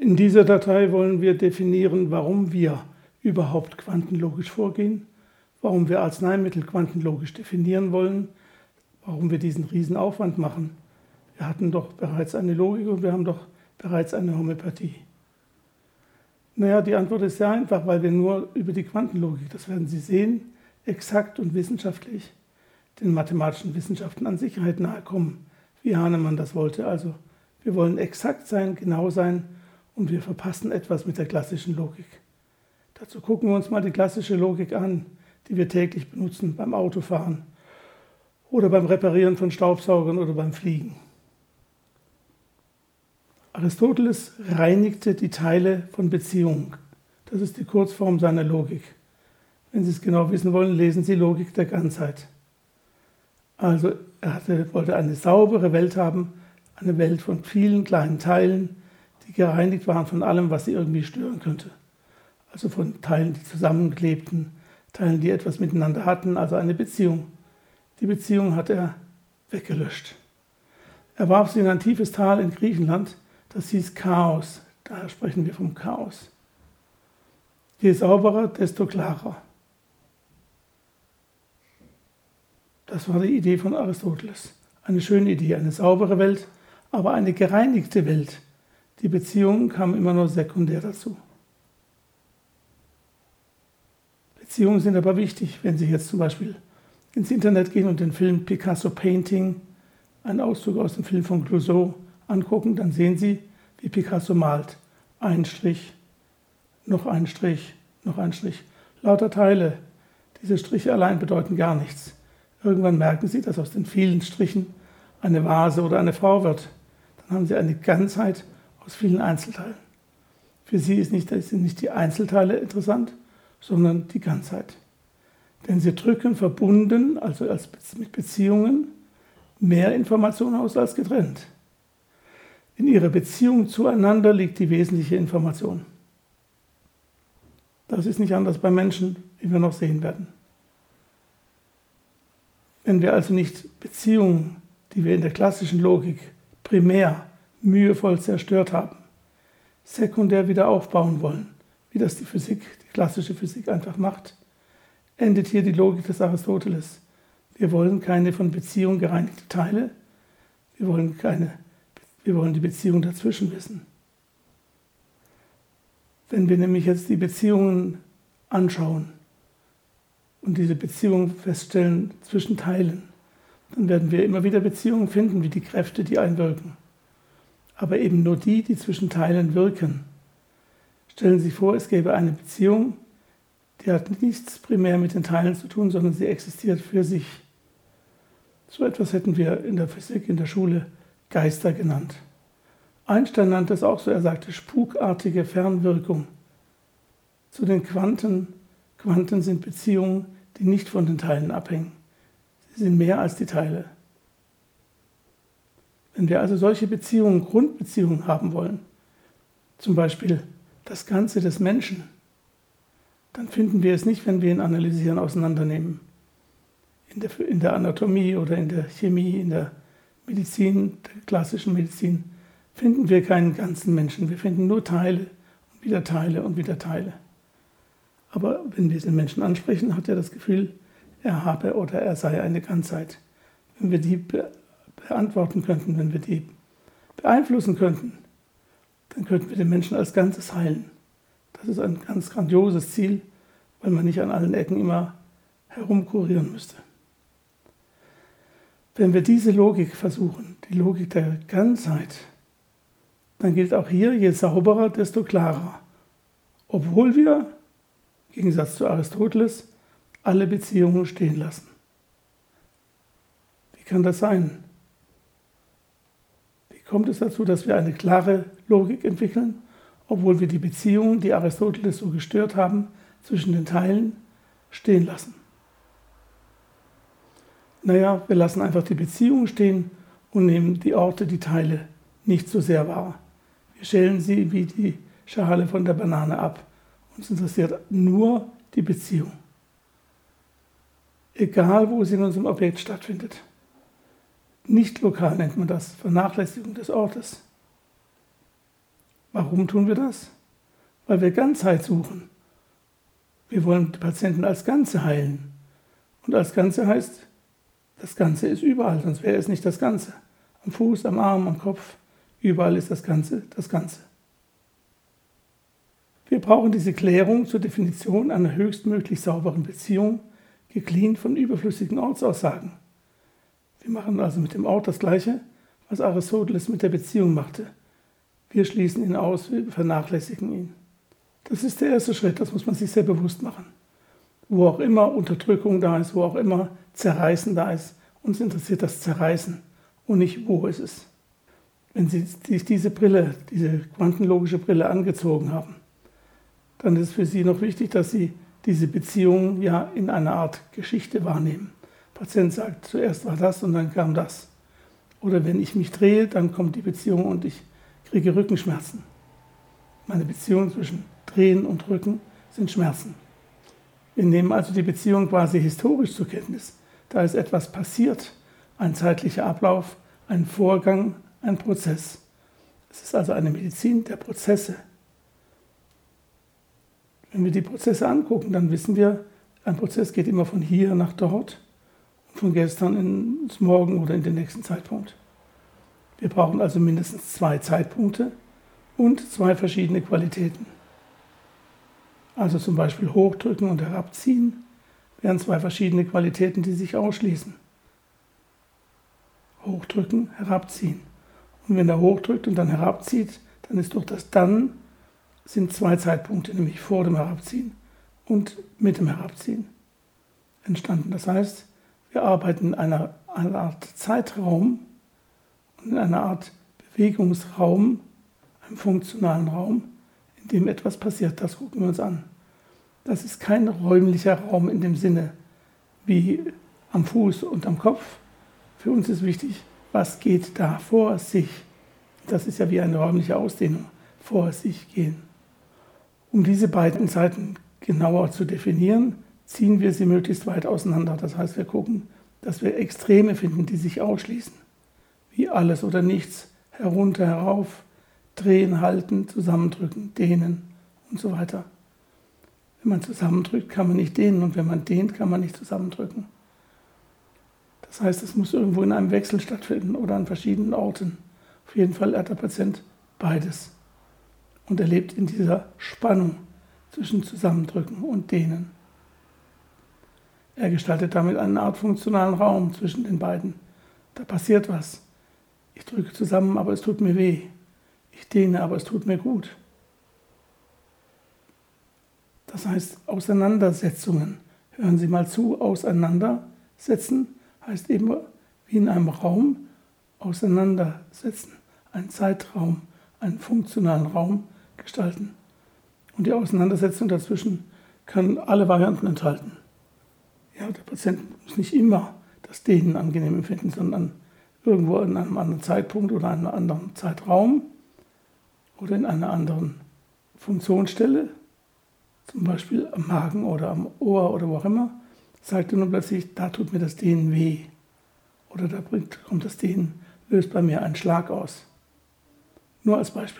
In dieser Datei wollen wir definieren, warum wir überhaupt quantenlogisch vorgehen, warum wir Arzneimittel quantenlogisch definieren wollen, warum wir diesen Riesenaufwand machen. Wir hatten doch bereits eine Logik und wir haben doch bereits eine Homöopathie. Naja, die Antwort ist sehr einfach, weil wir nur über die Quantenlogik, das werden Sie sehen, exakt und wissenschaftlich den mathematischen Wissenschaften an Sicherheit nahe kommen, wie Hahnemann das wollte. Also wir wollen exakt sein, genau sein und wir verpassen etwas mit der klassischen Logik. Dazu gucken wir uns mal die klassische Logik an, die wir täglich benutzen beim Autofahren oder beim Reparieren von Staubsaugern oder beim Fliegen. Aristoteles reinigte die Teile von Beziehung. Das ist die Kurzform seiner Logik. Wenn Sie es genau wissen wollen, lesen Sie Logik der Ganzheit. Also er wollte eine saubere Welt haben, eine Welt von vielen kleinen Teilen, die gereinigt waren von allem, was sie irgendwie stören könnte. Also von Teilen, die zusammenklebten, Teilen, die etwas miteinander hatten, also eine Beziehung. Die Beziehung hat er weggelöscht. Er warf sie in ein tiefes Tal in Griechenland, das hieß Chaos. Daher sprechen wir vom Chaos. Je sauberer, desto klarer. Das war die Idee von Aristoteles. Eine schöne Idee, eine saubere Welt, aber eine gereinigte Welt. Die Beziehungen kamen immer nur sekundär dazu. Beziehungen sind aber wichtig, wenn Sie jetzt zum Beispiel ins Internet gehen und den Film Picasso Painting, einen Auszug aus dem Film von Clouseau, angucken, dann sehen Sie, wie Picasso malt. Ein Strich, noch ein Strich, noch ein Strich. Lauter Teile. Diese Striche allein bedeuten gar nichts. Irgendwann merken Sie, dass aus den vielen Strichen eine Vase oder eine Frau wird. Dann haben Sie eine Ganzheit aus vielen Einzelteilen. Für Sie sind nicht die Einzelteile interessant, sondern die Ganzheit. Denn sie drücken verbunden, also mit Beziehungen, mehr Information aus als getrennt. In ihrer Beziehung zueinander liegt die wesentliche Information. Das ist nicht anders bei Menschen, wie wir noch sehen werden. Wenn wir also nicht Beziehungen, die wir in der klassischen Logik primär mühevoll zerstört haben, sekundär wieder aufbauen wollen, wie das die klassische Physik einfach macht, endet hier die Logik des Aristoteles. Wir wollen keine von Beziehung gereinigte Teile, wir wollen die Beziehung dazwischen wissen. Wenn wir nämlich jetzt die Beziehungen anschauen und diese Beziehungen feststellen zwischen Teilen, dann werden wir immer wieder Beziehungen finden, wie die Kräfte, die einwirken. Aber eben nur die zwischen Teilen wirken. Stellen Sie sich vor, es gäbe eine Beziehung, die hat nichts primär mit den Teilen zu tun, sondern sie existiert für sich. So etwas hätten wir in der Physik, in der Schule Geister genannt. Einstein nannte es auch so, er sagte spukartige Fernwirkung. Zu den Quanten sind Beziehungen, die nicht von den Teilen abhängen. Sie sind mehr als die Teile. Wenn wir also solche Beziehungen, Grundbeziehungen haben wollen, zum Beispiel das Ganze des Menschen, dann finden wir es nicht, wenn wir ihn analysieren, auseinandernehmen. In der Anatomie oder in der Chemie, in der Medizin, der klassischen Medizin, finden wir keinen ganzen Menschen. Wir finden nur Teile und wieder Teile und wieder Teile. Aber wenn wir den Menschen ansprechen, hat er das Gefühl, er habe oder er sei eine Ganzheit. Wenn wir die beantworten könnten, wenn wir die beeinflussen könnten, dann könnten wir den Menschen als Ganzes heilen. Das ist ein ganz grandioses Ziel, weil man nicht an allen Ecken immer herumkurieren müsste. Wenn wir diese Logik versuchen, die Logik der Ganzheit, dann gilt auch hier, je sauberer, desto klarer. Obwohl wir, im Gegensatz zu Aristoteles, alle Beziehungen stehen lassen. Wie kann das sein? Wie kommt es dazu, dass wir eine klare Logik entwickeln, obwohl wir die Beziehungen, die Aristoteles so gestört haben, zwischen den Teilen stehen lassen? Naja, wir lassen einfach die Beziehungen stehen und nehmen die Orte, die Teile nicht so sehr wahr. Wir schälen sie wie die Schale von der Banane ab. Uns interessiert nur die Beziehung. Egal, wo sie in unserem Objekt stattfindet. Nicht lokal nennt man das, Vernachlässigung des Ortes. Warum tun wir das? Weil wir Ganzheit suchen. Wir wollen die Patienten als Ganze heilen. Und als Ganze heißt, das Ganze ist überall, sonst wäre es nicht das Ganze. Am Fuß, am Arm, am Kopf, überall ist das Ganze das Ganze. Wir brauchen diese Klärung zur Definition einer höchstmöglich sauberen Beziehung, gecleant von überflüssigen Ortsaussagen. Wir machen also mit dem Ort das Gleiche, was Aristoteles mit der Beziehung machte. Wir schließen ihn aus, wir vernachlässigen ihn. Das ist der erste Schritt, das muss man sich sehr bewusst machen. Wo auch immer Unterdrückung da ist, wo auch immer Zerreißen da ist, uns interessiert das Zerreißen und nicht, wo es ist. Wenn Sie sich diese Brille, diese quantenlogische Brille angezogen haben, dann ist es für Sie noch wichtig, dass Sie diese Beziehung ja in einer Art Geschichte wahrnehmen. Der Patient sagt, zuerst war das und dann kam das. Oder wenn ich mich drehe, dann kommt die Beziehung und ich kriege Rückenschmerzen. Meine Beziehung zwischen Drehen und Rücken sind Schmerzen. Wir nehmen also die Beziehung quasi historisch zur Kenntnis. Da ist etwas passiert, ein zeitlicher Ablauf, ein Vorgang, ein Prozess. Es ist also eine Medizin der Prozesse. Wenn wir die Prozesse angucken, dann wissen wir, ein Prozess geht immer von hier nach dort, von gestern ins Morgen oder in den nächsten Zeitpunkt. Wir brauchen also mindestens 2 Zeitpunkte und 2 verschiedene Qualitäten. Also zum Beispiel hochdrücken und herabziehen wären 2 verschiedene Qualitäten, die sich ausschließen. Hochdrücken, herabziehen. Und wenn er hochdrückt und dann herabzieht, dann ist durch das Dann sind 2 Zeitpunkte, nämlich vor dem Herabziehen und mit dem Herabziehen entstanden. Das heißt, wir arbeiten in einer Art Zeitraum und in einer Art Bewegungsraum, einem funktionalen Raum, in dem etwas passiert. Das gucken wir uns an. Das ist kein räumlicher Raum in dem Sinne wie am Fuß und am Kopf. Für uns ist wichtig, was geht da vor sich. Das ist ja wie eine räumliche Ausdehnung, vor sich gehen. Um diese beiden Seiten genauer zu definieren, ziehen wir sie möglichst weit auseinander. Das heißt, wir gucken, dass wir Extreme finden, die sich ausschließen. Wie alles oder nichts, herunter, herauf, drehen, halten, zusammendrücken, dehnen und so weiter. Wenn man zusammendrückt, kann man nicht dehnen und wenn man dehnt, kann man nicht zusammendrücken. Das heißt, es muss irgendwo in einem Wechsel stattfinden oder an verschiedenen Orten. Auf jeden Fall hat der Patient beides und er lebt in dieser Spannung zwischen Zusammendrücken und Dehnen. Er gestaltet damit eine Art funktionalen Raum zwischen den beiden. Da passiert was. Ich drücke zusammen, aber es tut mir weh. Ich dehne, aber es tut mir gut. Das heißt Auseinandersetzungen. Hören Sie mal zu, auseinandersetzen heißt eben wie in einem Raum auseinandersetzen. Einen Zeitraum, einen funktionalen Raum gestalten. Und die Auseinandersetzung dazwischen kann alle Varianten enthalten. Ja, der Patient muss nicht immer das Dehnen angenehm empfinden, sondern irgendwo in einem anderen Zeitpunkt oder einem anderen Zeitraum oder in einer anderen Funktionsstelle, zum Beispiel am Magen oder am Ohr oder wo auch immer, sagt er nun plötzlich, da tut mir das Dehnen weh. Oder da kommt das Dehnen, löst bei mir einen Schlag aus. Nur als Beispiel.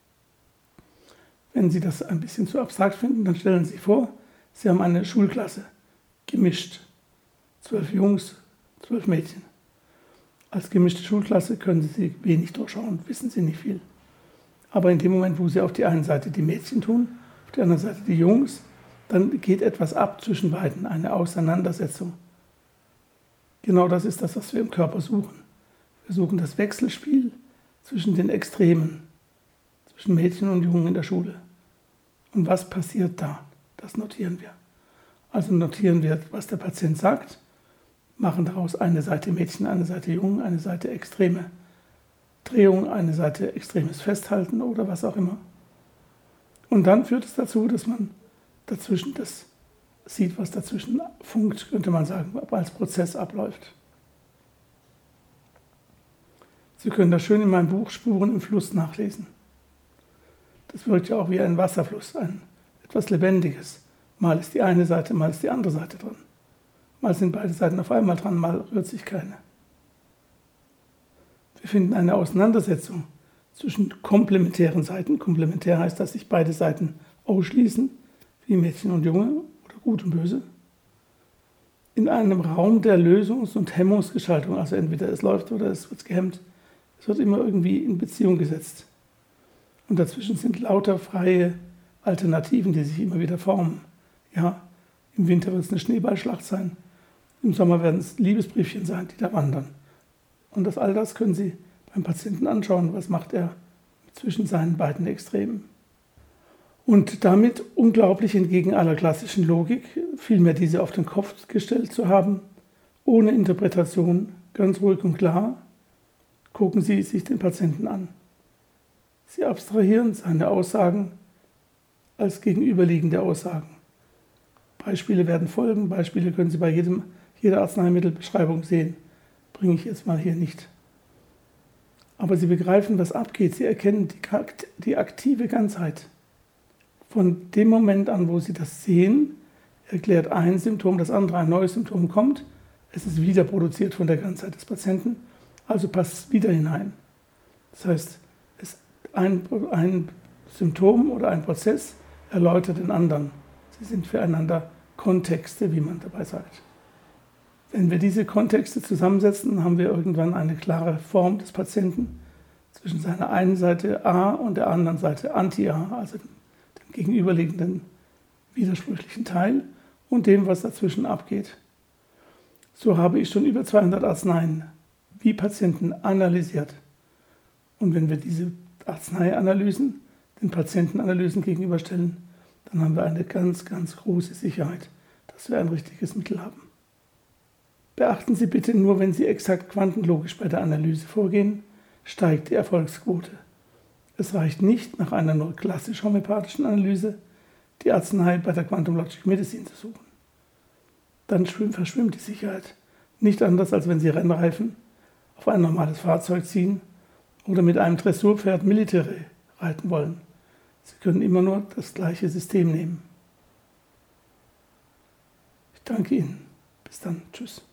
Wenn Sie das ein bisschen zu abstrakt finden, dann stellen Sie sich vor, Sie haben eine Schulklasse, gemischt. 12 Jungs, 12 Mädchen. Als gemischte Schulklasse können Sie wenig durchschauen, wissen Sie nicht viel. Aber in dem Moment, wo Sie auf die eine Seite die Mädchen tun, auf die andere Seite die Jungs, dann geht etwas ab zwischen beiden, eine Auseinandersetzung. Genau das ist das, was wir im Körper suchen. Wir suchen das Wechselspiel zwischen den Extremen, zwischen Mädchen und Jungen in der Schule. Und was passiert da? Das notieren wir. Also notieren wir, was der Patient sagt, machen daraus eine Seite Mädchen, eine Seite Jungen, eine Seite extreme Drehung, eine Seite extremes Festhalten oder was auch immer. Und dann führt es dazu, dass man dazwischen das sieht, was dazwischen funkt, könnte man sagen, als Prozess abläuft. Sie können das schön in meinem Buch Spuren im Fluss nachlesen. Das wirkt ja auch wie ein Wasserfluss, ein etwas Lebendiges. Mal ist die eine Seite, mal ist die andere Seite dran. Mal sind beide Seiten auf einmal dran, mal rührt sich keine. Wir finden eine Auseinandersetzung zwischen komplementären Seiten. Komplementär heißt, dass sich beide Seiten ausschließen, wie Mädchen und Junge oder Gut und Böse. In einem Raum der Lösungs- und Hemmungsgestaltung, also entweder es läuft oder es wird gehemmt, es wird immer irgendwie in Beziehung gesetzt. Und dazwischen sind lauter freie Alternativen, die sich immer wieder formen. Ja, im Winter wird es eine Schneeballschlacht sein, im Sommer werden es Liebesbriefchen sein, die da wandern. Und all das können Sie beim Patienten anschauen, was macht er zwischen seinen beiden Extremen. Und damit unglaublich entgegen aller klassischen Logik, vielmehr diese auf den Kopf gestellt zu haben, ohne Interpretation, ganz ruhig und klar, gucken Sie sich den Patienten an. Sie abstrahieren seine Aussagen als gegenüberliegende Aussagen. Beispiele werden folgen, Beispiele können Sie bei jeder Arzneimittelbeschreibung sehen, bringe ich jetzt mal hier nicht. Aber Sie begreifen, was abgeht, Sie erkennen die aktive Ganzheit. Von dem Moment an, wo Sie das sehen, erklärt ein Symptom das andere, ein neues Symptom kommt, es ist wieder produziert von der Ganzheit des Patienten, also passt es wieder hinein. Das heißt, ein Symptom oder ein Prozess erläutert den anderen. Sie sind füreinander Kontexte, wie man dabei sagt. Wenn wir diese Kontexte zusammensetzen, haben wir irgendwann eine klare Form des Patienten zwischen seiner einen Seite A und der anderen Seite Anti-A, also dem gegenüberliegenden widersprüchlichen Teil und dem, was dazwischen abgeht. So habe ich schon über 200 Arzneien wie Patienten analysiert. Und wenn wir diese Arzneianalysen den Patientenanalysen gegenüberstellen, dann haben wir eine ganz, ganz große Sicherheit, dass wir ein richtiges Mittel haben. Beachten Sie bitte nur, wenn Sie exakt quantenlogisch bei der Analyse vorgehen, steigt die Erfolgsquote. Es reicht nicht, nach einer nur klassisch homöopathischen Analyse die Arznei bei der Quantum Logic Medicine zu suchen. Dann verschwimmt die Sicherheit. Nicht anders, als wenn Sie Rennreifen auf ein normales Fahrzeug ziehen oder mit einem Dressurpferd Military reiten wollen. Sie können immer nur das gleiche System nehmen. Ich danke Ihnen. Bis dann. Tschüss.